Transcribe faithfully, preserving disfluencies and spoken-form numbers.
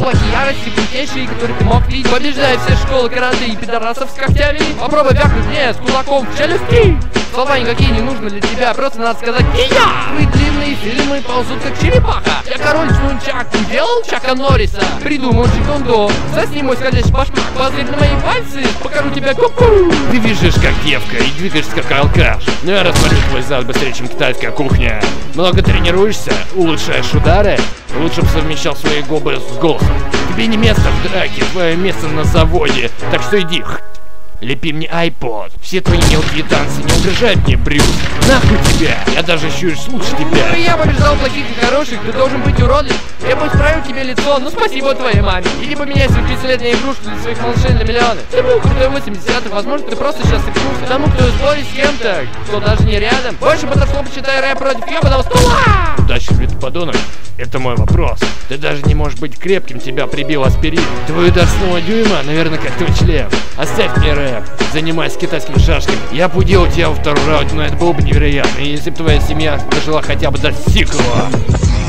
кулаки ярости, крутейшие, которые ты мог видеть. Побеждая все школы, каранты и пидорасов с когтями. Попробуй вякнуть мне с кулаком в челюсти. Слова никакие не нужны для тебя, просто надо сказать «Кия!» Твои длинные фильмы ползут как черепаха. Я король Нунчак, ты делал Чака Норриса? Придумал Чикондо, сосни мой скользящий башмак. Позырь на мои пальцы, покажу тебе ку-ку. Ты вяжешь как девка и двигаешься как алкаш. Но я рассмотрю твой зад быстрее, чем китайская кухня. Много тренируешься, улучшаешь удары. Лучше бы совмещал свои губы с голосом. Тебе не место в драке, твое место на заводе. Так что иди, лепи мне айпод. Все твои мелкие танцы не угрожают мне, Брюс. Нахуй тебя, я даже ощущусь лучше тебя. Я побеждал плохих и хороших, ты должен быть уродлив. Я бы исправил тебе лицо, ну спасибо твоей маме. Иди поменяй свою тридцатилетнюю игрушку для своих малышей на миллионы. Ты был крутой восьмидесятых, возможно ты просто сейчас сыпнулся тому, кто спорит с кем-то, кто даже не рядом. Больше подошло, почитай рэп против ебаного стула. Удачи, блин, подонок. Это мой вопрос. Ты даже не можешь быть крепким, тебя прибил аспирин. Твой удар с нового дюйма, наверное, как твой член. Оставь мне рэп, занимайся китайскими шашками. Я бы уделал тебя во второй раунде, но это было бы невероятно, если бы твоя семья дожила хотя бы до сиквела.